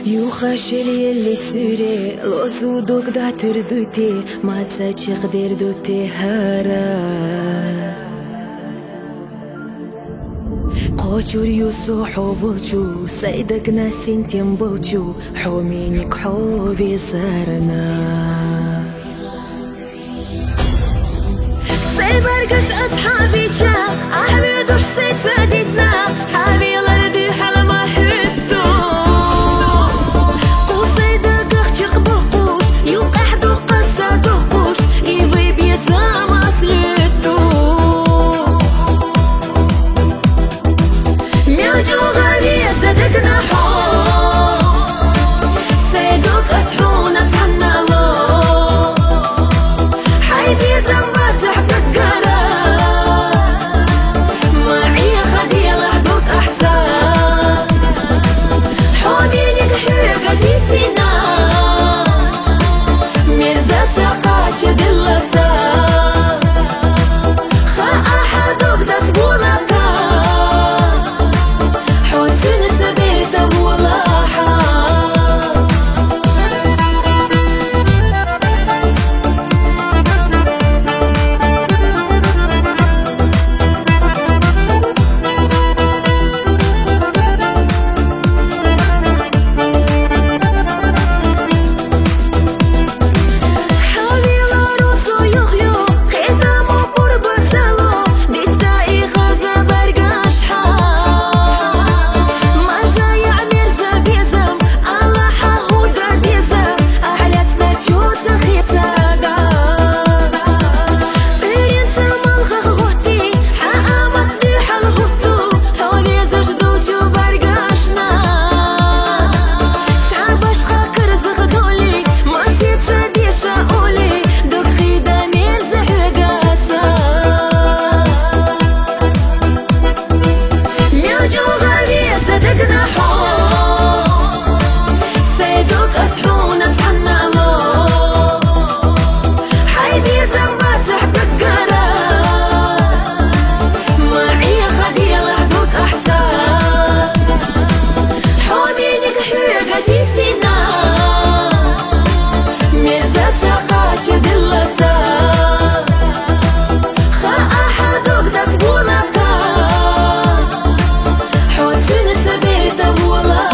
يخشل يلي سوري لوسو دوك دا تردوتي ما تساچي قدر دوتي هارا قوچور يوسو حوبلچو سيدك ناسين تيمبلچو حومينك حوبي سارنا سيبرقش أصحابي جا أحمدوش سيد فادتنا حابي الأرضي حال ما حدو قوسيدك اختيق بقوش يوقح دو قصة دقوش يبي بيسام أصلتو ميوجو غالي صدقنا حو سيدوك أصحونا تحنا لو حيبي زنبات تحبك حوت في نسبيته ولا